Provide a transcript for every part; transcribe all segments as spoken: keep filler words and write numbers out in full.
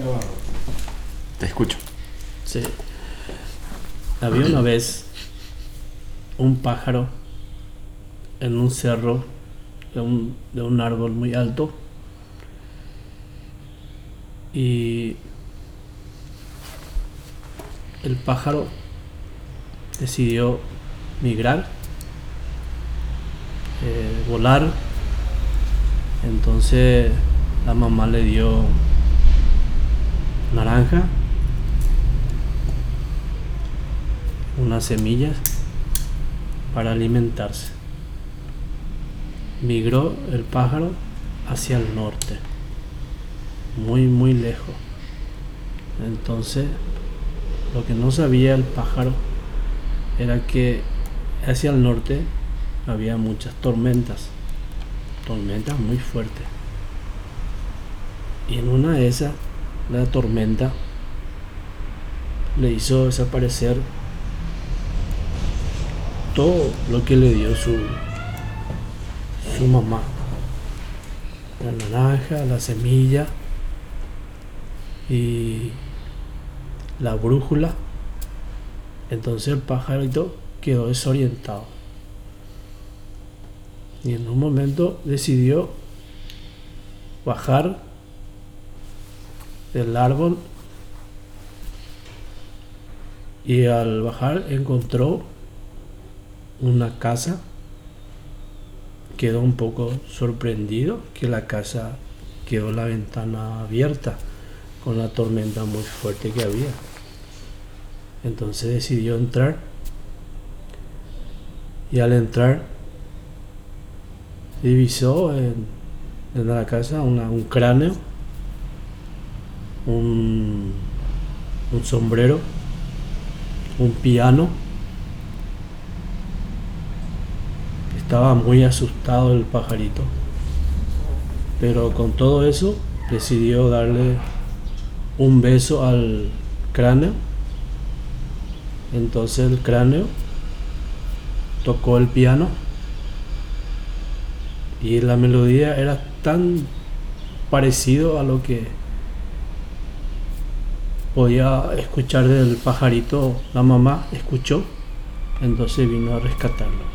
Te escucho. Sí. Había una vez un pájaro en un cerro de un, de un árbol muy alto y el pájaro decidió migrar, eh, volar. Entonces la mamá le dio naranja, unas semillas para alimentarse. Migró el pájaro hacia el norte, muy muy lejos. Entonces lo que no sabía el pájaro era que hacia el norte había muchas tormentas, tormentas muy fuertes. Y en una de esas, la tormenta le hizo desaparecer todo lo que le dio su, su mamá. La naranja, la semilla y la brújula. Entonces el pajarito quedó desorientado. Y en un momento decidió bajar del árbol y al bajar encontró una casa. Quedó un poco sorprendido que la casa quedó la ventana abierta con la tormenta muy fuerte que había. Entonces decidió entrar y al entrar divisó en, en la casa una, un cráneo, un, un sombrero, un piano. Estaba muy asustado el pajarito, pero con todo eso decidió darle un beso al cráneo. Entonces el cráneo tocó el piano y la melodía era tan parecido a lo que podía escuchar del pajarito. La mamá escuchó, entonces vino a rescatarlo.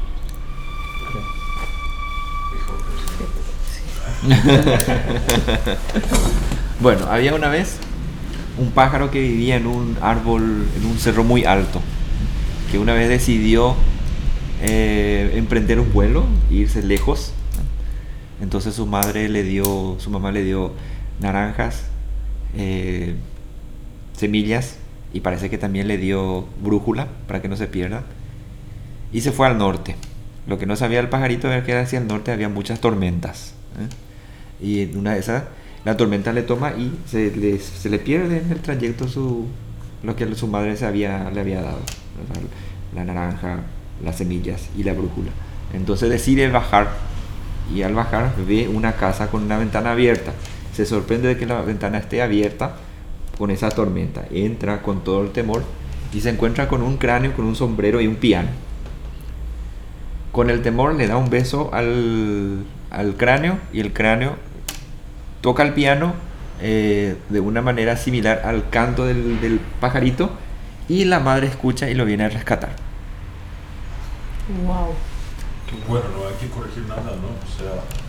Bueno, había una vez un pájaro que vivía en un árbol, en un cerro muy alto, que una vez decidió eh, emprender un vuelo, irse lejos. Entonces su madre le dio, su mamá le dio naranjas, eh, semillas y parece que también le dio brújula para que no se pierda. Y se fue al norte. Lo que no sabía el pajarito era que hacia el norte había muchas tormentas, ¿eh? Y en una de esas la tormenta le toma y se le, se le pierde en el trayecto su, lo que su madre se había, le había dado, la naranja, las semillas y la brújula. Entonces decide bajar y al bajar ve una casa con una ventana abierta. Se sorprende de que la ventana esté abierta con esa tormenta. Entra con todo el temor y se encuentra con un cráneo, con un sombrero y un piano. Con el temor le da un beso al, al cráneo y el cráneo toca el piano eh, de una manera similar al canto del, del pajarito y la madre escucha y lo viene a rescatar. Wow. Bueno, no hay que corregir nada, ¿no? O sea,